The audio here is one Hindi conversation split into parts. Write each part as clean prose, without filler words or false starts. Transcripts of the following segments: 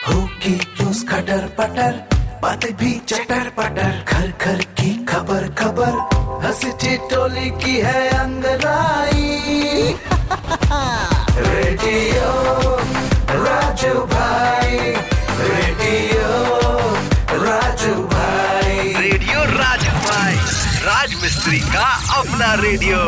होगी रोज खटर पटर, बातें भी चटर पटर, घर घर की खबर खबर, हंसी ठिठोली की है अंगड़ाई। रेडियो राजू भाई, रेडियो राजू भाई, रेडियो राजू भाई, राज मिस्त्री का अपना रेडियो।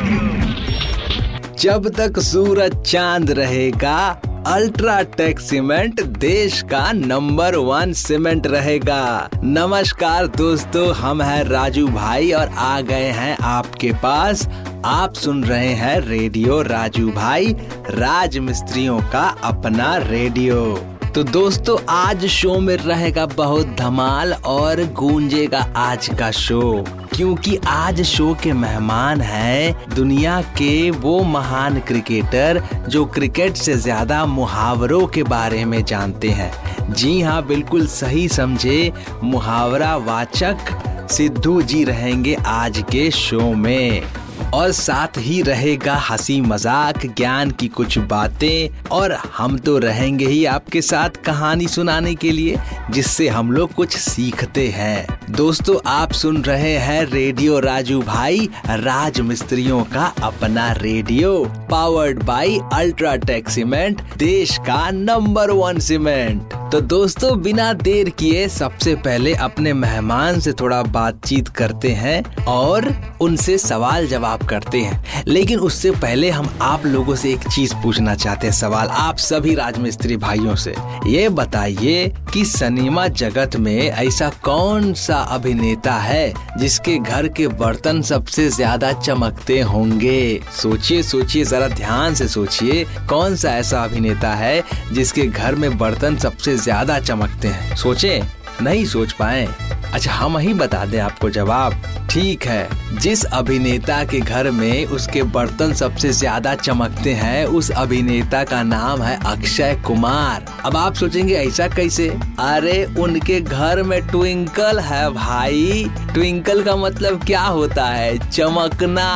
जब तक सूरज चांद रहेगा, अल्ट्राटेक सीमेंट देश का नंबर 1 सीमेंट रहेगा। नमस्कार दोस्तों, हम हैं राजू भाई और आ गए हैं आपके पास। आप सुन रहे हैं रेडियो राजू भाई, राज मिस्त्रियों का अपना रेडियो। तो दोस्तों, आज शो में रहेगा बहुत धमाल और गूंजेगा आज का शो, क्योंकि आज शो के मेहमान हैं दुनिया के वो महान क्रिकेटर जो क्रिकेट से ज्यादा मुहावरों के बारे में जानते हैं। जी हाँ, बिल्कुल सही समझे, मुहावरा वाचक सिद्धू जी रहेंगे आज के शो में। और साथ ही रहेगा हंसी मजाक, ज्ञान की कुछ बातें, और हम तो रहेंगे ही आपके साथ कहानी सुनाने के लिए, जिससे हम लोग कुछ सीखते हैं। दोस्तों, आप सुन रहे हैं रेडियो राजू भाई, राज मिस्त्रियों का अपना radio, powered by UltraTech cement, देश का नंबर 1 सीमेंट। तो दोस्तों, बिना देर किए सबसे पहले अपने मेहमान से थोड़ा बातचीत करते हैं और उनसे सवाल जवाब करते हैं। लेकिन उससे पहले हम आप लोगों से एक चीज पूछना चाहते हैं, सवाल आप सभी राजमिस्त्री भाइयों से। ये बताइए कि सिनेमा जगत में ऐसा कौन सा अभिनेता है जिसके घर के बर्तन सबसे ज्यादा चमकते होंगे? सोचिए सोचिए, जरा ध्यान से सोचिए, कौन सा ऐसा अभिनेता है जिसके घर में बर्तन सबसे ज्यादा चमकते हैं? सोचे? नहीं सोच पाए? अच्छा, हम ही बता दें आपको जवाब। ठीक है, जिस अभिनेता के घर में उसके बर्तन सबसे ज्यादा चमकते हैं, उस अभिनेता का नाम है अक्षय कुमार। अब आप सोचेंगे ऐसा कैसे? अरे, उनके घर में ट्विंकल है भाई। ट्विंकल का मतलब क्या होता है? चमकना।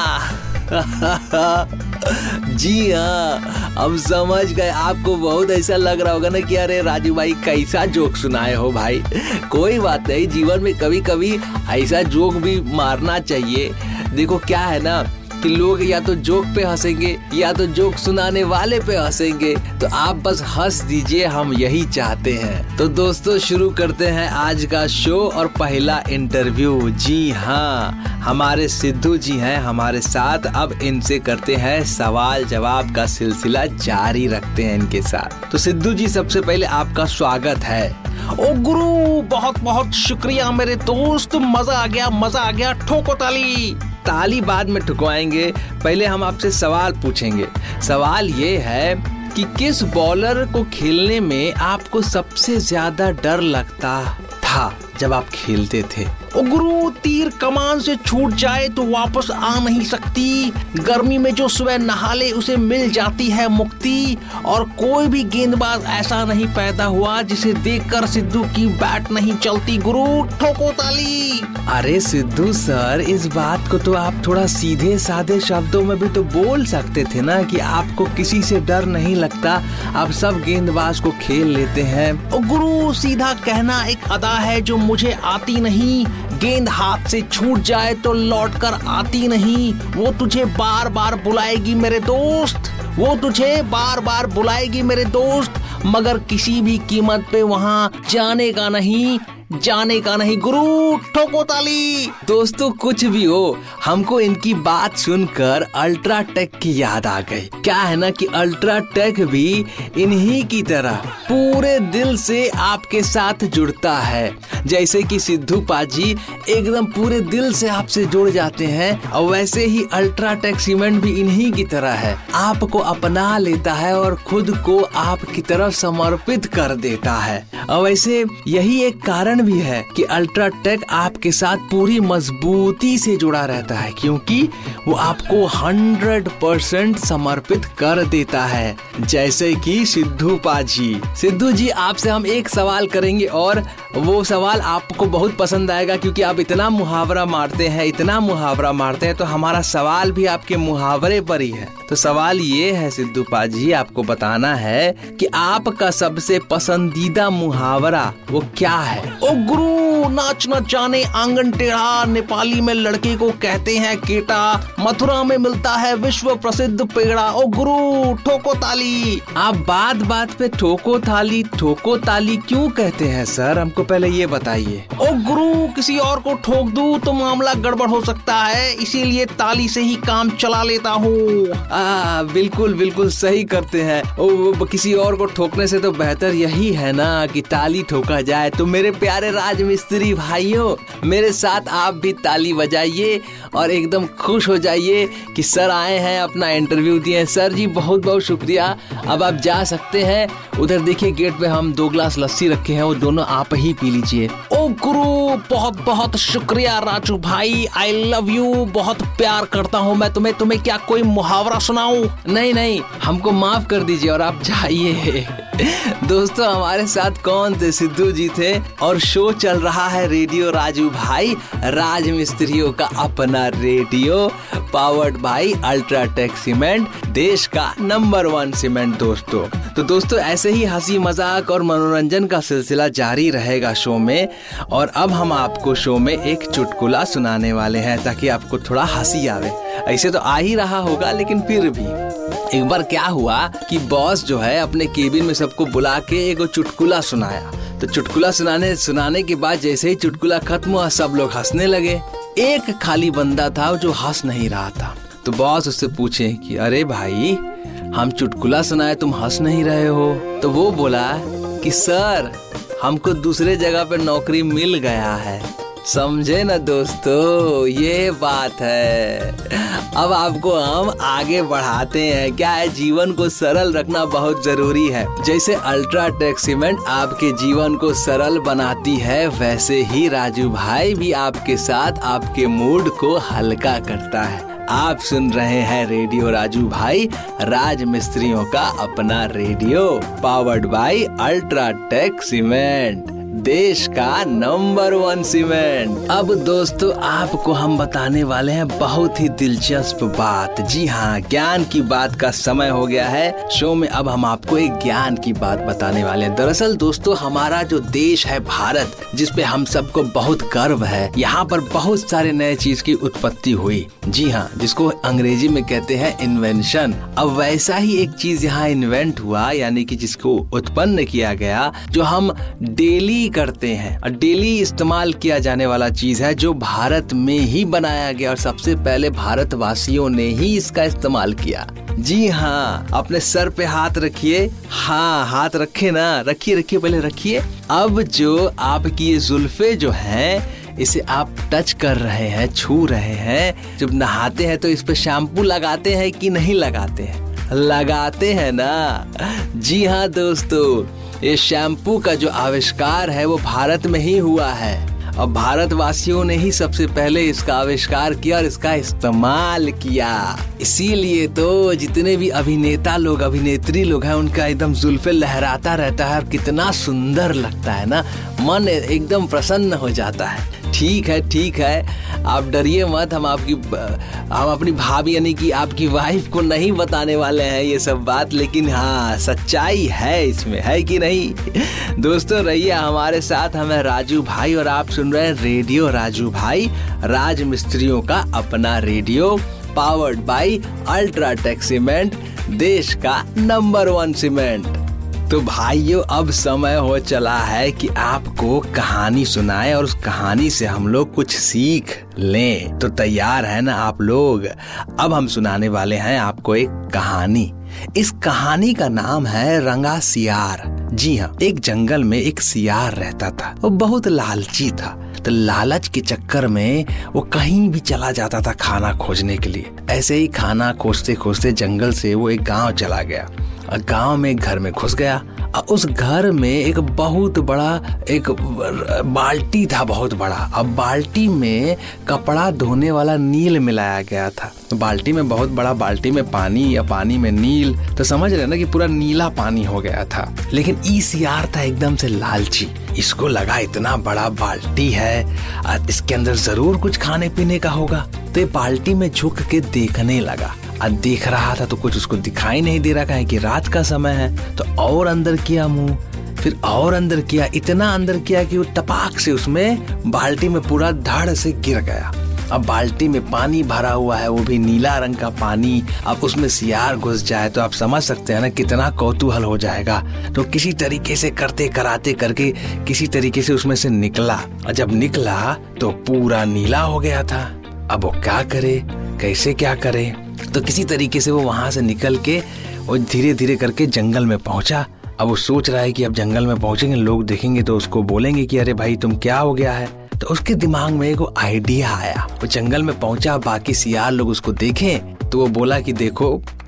जी हाँ, अब समझ गए। आपको बहुत ऐसा लग रहा होगा ना कि अरे राजू भाई कैसा जोक सुनाए हो भाई। कोई बात नहीं, जीवन में कभी कभी ऐसा जोक भी मारना चाहिए। देखो क्या है ना कि लोग या तो जोक पे हंसेंगे या तो जोक सुनाने वाले पे हंसेंगे, तो आप बस हंस दीजिए, हम यही चाहते हैं। तो दोस्तों, शुरू करते हैं आज का शो और पहला इंटरव्यू। जी हाँ, हमारे सिद्धू जी हैं हमारे साथ। अब इनसे करते हैं सवाल जवाब का सिलसिला, जारी रखते हैं इनके साथ। तो सिद्धू जी, सबसे पहले आपका स्वागत है। ओ गुरु, बहुत बहुत शुक्रिया मेरे दोस्त, मजा आ गया, ठोको ताली। ताली बाद में ठुकवाएंगे, पहले हम आपसे सवाल पूछेंगे। सवाल ये है कि किस बॉलर को खेलने में आपको सबसे ज्यादा डर लगता था जब आप खेलते थे? ओ गुरु, तीर कमान से छूट जाए तो वापस आ नहीं सकती, गर्मी में जो सुबह नहा ले उसे मिल जाती है मुक्ति, और कोई भी गेंदबाज ऐसा नहीं पैदा हुआ जिसे देखकर सिद्धू की बैट नहीं चलती। गुरु, ठोको ताली। अरे सिद्धू सर, इस बात को तो आप थोड़ा सीधे साधे शब्दों में भी तो बोल सकते थे ना कि आपको किसी से डर नहीं लगता, आप सब गेंदबाज को खेल लेते हैं। ओ गुरु, सीधा कहना एक अदा है जो मुझे आती नहीं, गेंद हाथ से छूट जाए तो लौट कर आती नहीं, वो तुझे बार बार बुलाएगी मेरे दोस्त, वो तुझे बार बार बुलाएगी मेरे दोस्त, मगर किसी भी कीमत पे वहाँ जाने का नहीं। गुरु, ठोको ताली। दोस्तों, कुछ भी हो, हमको इनकी बात सुनकर अल्ट्राटेक की याद आ गई। क्या है ना कि अल्ट्राटेक भी इन्हीं की तरह पूरे दिल से आपके साथ जुड़ता है। जैसे कि सिद्धू पाजी एकदम पूरे दिल से आपसे जुड़ जाते हैं, और वैसे ही अल्ट्राटेक सीमेंट भी इन्हीं की तरह है, आपको अपना लेता है और खुद को आपकी तरफ समर्पित कर देता है। और वैसे यही एक कारण भी है कि अल्ट्राटेक आपके साथ पूरी मजबूती से जुड़ा रहता है, क्योंकि वो आपको 100% समर्पित कर देता है। जैसे कि सिद्धू पाजी। सिद्धू जी, आपसे हम एक सवाल करेंगे और वो सवाल आपको बहुत पसंद आएगा, क्योंकि आप इतना मुहावरा मारते हैं, तो हमारा सवाल भी आपके मुहावरे पर ही है। तो सवाल ये है सिद्धू पाजी, आपको बताना है कि आपका सबसे पसंदीदा मुहावरा वो क्या है? ओ गुरु, नाच न जाने आंगन टेढ़ा, नेपाली में लड़के को कहते हैं केटा, मथुरा में मिलता है विश्व प्रसिद्ध पेड़ा। ओ गुरु, ठोको ताली। आप बात बात पे ठोको ताली क्यों कहते हैं सर? हमको पहले ये बताइए। ओ गुरु, किसी और को ठोक दूं तो मामला गड़बड़ हो सकता है, इसीलिए ताली से ही काम चला लेता हूँ। बिल्कुल सही करते हैं। किसी और को ठोकने से तो बेहतर यही है ना कि ताली ठोका जाए। तो मेरे प्यारे राजमिस्त्री भाइयों, मेरे साथ आप भी ताली बजाइए और एकदम खुश हो जाइए कि सर आए हैं, अपना इंटरव्यू दिए। सर जी बहुत बहुत शुक्रिया। अब आप जा सकते हैं। उधर देखिए गेट पे हम 2 गिलास लस्सी रखे हैं, वो दोनों आप ही पी लीजिए। ओ गुरु, बहुत बहुत शुक्रिया राजू भाई, आई लव यू, बहुत प्यार करता हूँ मैं तुम्हें क्या कोई मुहावरा सुनाऊं? नहीं, हमको माफ कर दीजिए और आप जाइए। दोस्तों, हमारे साथ कौन थे? सिद्धू जी थे और शो चल रहा है रेडियो राजू भाई, राजमिस्त्रियों का अपना radio, powered by UltraTech cement, देश का नंबर 1 सीमेंट। दोस्तों ऐसे ही हंसी मजाक और मनोरंजन का सिलसिला जारी रहेगा शो में। और अब हम आपको शो में एक चुटकुला सुनाने वाले हैं ताकि आपको थोड़ा हंसी आवे। ऐसे तो आ ही रहा होगा, लेकिन फिर भी एक बार क्या हुआ कि बॉस जो है अपने केबिन में सबको बुला के एक चुटकुला सुनाया। तो चुटकुला सुनाने के बाद जैसे ही चुटकुला खत्म हुआ, सब लोग हंसने लगे। एक खाली बंदा था जो हंस नहीं रहा था। तो बॉस उससे पूछे कि अरे भाई, हम चुटकुला सुनाए, तुम हंस नहीं रहे हो? तो वो बोला कि सर, हमको दूसरे जगह पे नौकरी मिल गया है। समझे ना दोस्तों, ये बात है। अब आपको हम आगे बढ़ाते हैं। क्या है, जीवन को सरल रखना बहुत जरूरी है। जैसे अल्ट्राटेक सीमेंट आपके जीवन को सरल बनाती है, वैसे ही राजू भाई भी आपके साथ आपके मूड को हल्का करता है। आप सुन रहे हैं रेडियो राजू भाई, राजमिस्त्रियों का अपना radio, powered by UltraTech cement, देश का नंबर 1 सीमेंट। अब दोस्तों, आपको हम बताने वाले हैं बहुत ही दिलचस्प बात। जी हाँ, ज्ञान की बात का समय हो गया है शो में। अब हम आपको एक ज्ञान की बात बताने वाले हैं। दरअसल दोस्तों, हमारा जो देश है भारत, जिसपे हम सबको बहुत गर्व है, यहाँ पर बहुत सारे नए चीज की उत्पत्ति हुई। जी हाँ, जिसको अंग्रेजी में कहते हैं इन्वेंशन। अब वैसा ही एक चीज यहाँ इन्वेंट हुआ, यानी कि जिसको उत्पन्न किया गया, जो हम डेली करते हैं और डेली इस्तेमाल किया जाने वाला चीज है, जो भारत में ही बनाया गया और सबसे पहले भारतवासियों ने ही इसका इस्तेमाल किया। जी हाँ, अपने सर पे हाथ रखिए। हाँ, हाथ रखे ना, रखिए पहले रखिए। अब जो आपकी ये जुल्फे जो हैं, इसे आप टच कर रहे हैं, छू रहे हैं। जब नहाते हैं तो इस पे शैम्पू लगाते हैं कि नहीं लगाते हैं? लगाते हैं ना। जी हाँ दोस्तों, ये शैम्पू का जो आविष्कार है वो भारत में ही हुआ है और भारतवासियों ने ही सबसे पहले इसका आविष्कार किया और इसका इस्तेमाल किया। इसीलिए तो जितने भी अभिनेता लोग, अभिनेत्री लोग हैं, उनका एकदम जुल्फे लहराता रहता है और कितना सुंदर लगता है ना, मन एकदम प्रसन्न हो जाता है। ठीक है, आप डरिए मत। हम अपनी भाभी यानी कि आपकी वाइफ को नहीं बताने वाले हैं ये सब बात, लेकिन हाँ, सच्चाई है इसमें, है कि नहीं? दोस्तों, रहिए हमारे साथ। हम राजू भाई और आप सुन रहे हैं रेडियो राजू भाई, राजमिस्त्रियों का अपना radio, powered by UltraTech cement, देश का नंबर 1 सीमेंट। तो भाइयों, अब समय हो चला है कि आपको कहानी सुनाए और उस कहानी से हम लोग कुछ सीख लें। तो तैयार है ना आप लोग? अब हम सुनाने वाले हैं आपको एक कहानी। इस कहानी का नाम है रंगा सियार। जी हाँ, एक जंगल में एक सियार रहता था। वो बहुत लालची था। तो लालच के चक्कर में वो कहीं भी चला जाता था खाना खोजने के लिए। ऐसे ही खाना खोजते खोजते जंगल से वो एक गांव चला गया और गांव में एक घर में घुस गया। उस घर में एक बहुत बड़ा एक बाल्टी था, बहुत बड़ा। अब बाल्टी में कपड़ा धोने वाला नील मिलाया गया था। तो बाल्टी में बहुत बड़ा, बाल्टी में पानी या पानी में नील, तो समझ रहे ना कि पूरा नीला पानी हो गया था। लेकिन ई सियार था एकदम से लालची। इसको लगा इतना बड़ा बाल्टी है और इसके अंदर जरूर कुछ खाने पीने का होगा। तो ये बाल्टी में झुक के देखने लगा। देख रहा था तो कुछ उसको दिखाई नहीं दे रहा है कि रात का समय है। तो और अंदर किया मुंह, फिर और अंदर किया, इतना अंदर किया कि वो टपाक से उसमें बाल्टी में पूरा धड़ से गिर गया। अब बाल्टी में पानी भरा हुआ है, वो भी नीला रंग का पानी। अब उसमें सियार घुस जाए तो आप समझ सकते हैं ना कितना कौतूहल हो जाएगा। तो किसी तरीके से करते कराते करके किसी तरीके से उसमें से निकला, और जब निकला तो पूरा नीला हो गया था। अब वो क्या करे, कैसे क्या करे? तो किसी तरीके से वो वहां से निकल के वो धीरे धीरे करके जंगल में पहुंचा। अब वो सोच रहा है कि अब जंगल में पहुंचेंगे, लोग देखेंगे तो उसको बोलेंगे कि अरे भाई तुम क्या हो गया है। तो उसके दिमाग में एक आइडिया आया। वो जंगल में पहुंचा, बाकी सियार लोग उसको देखें तो वो बोला कि देखो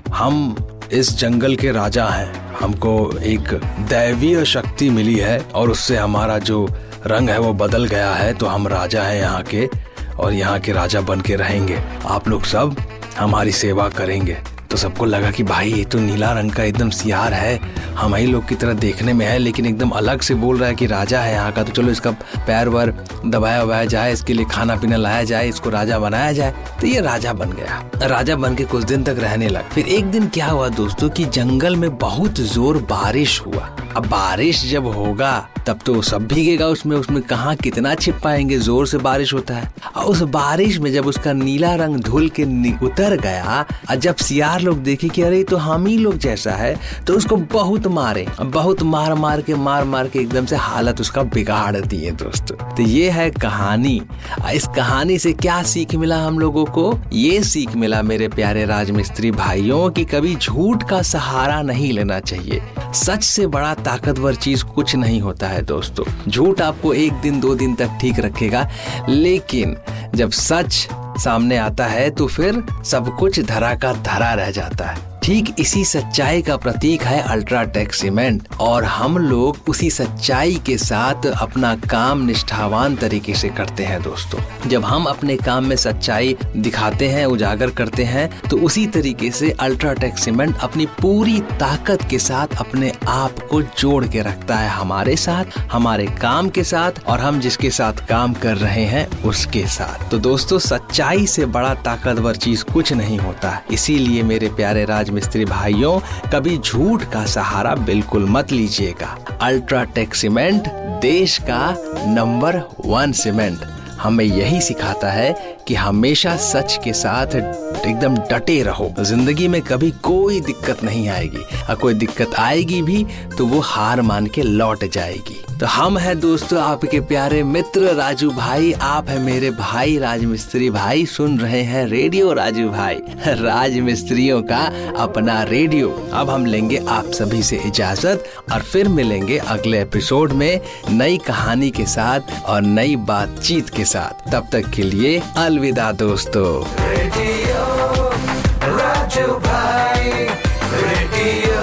हम इस जंगल के राजा हैं, हमको एक दैवीय शक्ति मिली है और उससे हमारा जो रंग है वो बदल गया है। तो हम राजा हैं यहाँ के और यहाँ के राजा बन के रहेंगे, आप लोग सब हमारी सेवा करेंगे। तो सबको लगा कि भाई ये तो नीला रंग का एकदम सियार है, हम ही लोग की तरह देखने में है, लेकिन एकदम अलग से बोल रहा है कि राजा है यहाँ का। तो चलो इसका पैर वर दबाया उबाया जाए, इसके लिए खाना पीना लाया जाए, इसको राजा बनाया जाए। तो ये राजा बन गया। राजा बन के कुछ दिन तक रहने लगा। फिर एक दिन क्या हुआ दोस्तों कि जंगल में बहुत जोर बारिश हुआ। अब बारिश जब होगा तब तो सब भीगेगा उसमें कहाँ कितना छिप पाएंगे, जोर से बारिश होता है। और उस बारिश में जब उसका नीला रंग धुल के उतर गया, और जब सियार लोग देखे कि अरे तो हम ही लोग जैसा है, तो उसको बहुत मारे, बहुत मार मार के एकदम से हालत उसका बिगाड़ दिए दोस्तों। तो ये है कहानी। इस कहानी से क्या सीख मिला हम लोगों को? ये सीख मिला मेरे प्यारे राजमिस्त्री भाइयों कि कभी झूठ का सहारा नहीं लेना चाहिए। सच से बड़ा ताकतवर चीज कुछ नहीं होता है दोस्तों। झूठ आपको एक दिन दो दिन तक ठीक रखेगा, लेकिन जब सच सामने आता है तो फिर सब कुछ धरा का धरा रह जाता है। ठीक इसी सच्चाई का प्रतीक है अल्ट्राटेक सीमेंट, और हम लोग उसी सच्चाई के साथ अपना काम निष्ठावान तरीके से करते हैं दोस्तों। जब हम अपने काम में सच्चाई दिखाते हैं, उजागर करते हैं, तो उसी तरीके से अल्ट्राटेक सीमेंट अपनी पूरी ताकत के साथ अपने आप को जोड़ के रखता है हमारे साथ, हमारे काम के साथ, और हम जिसके साथ काम कर रहे हैं उसके साथ। तो दोस्तों सच्चाई से बड़ा ताकतवर चीज कुछ नहीं होता। इसीलिए मेरे प्यारे राजमिस्त्री भाइयों, कभी झूठ का सहारा बिल्कुल मत लीजिएगा। अल्ट्राटेक सीमेंट देश का नंबर 1 सीमेंट हमें यही सिखाता है कि हमेशा सच के साथ एकदम डटे रहो। जिंदगी में कभी कोई दिक्कत नहीं आएगी, और कोई दिक्कत आएगी भी तो वो हार मान के लौट जाएगी। तो हम हैं दोस्तों आपके प्यारे मित्र राजू भाई, आप है मेरे भाई राजमिस्त्री भाई, सुन रहे हैं रेडियो राजू भाई, राजमिस्त्रियों का अपना रेडियो। अब हम लेंगे आप सभी से इजाजत और फिर मिलेंगे अगले एपिसोड में नई कहानी के साथ और नई बातचीत के साथ। तब तक के लिए अलविदा दोस्तों। रेडियो राजू भाई, रेडियो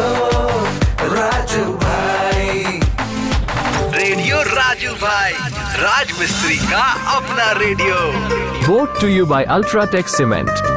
राजू भाई, रेडियो राजू भाई, राजमिस्त्री का अपना radio. Brought to you by Ultratech Cement.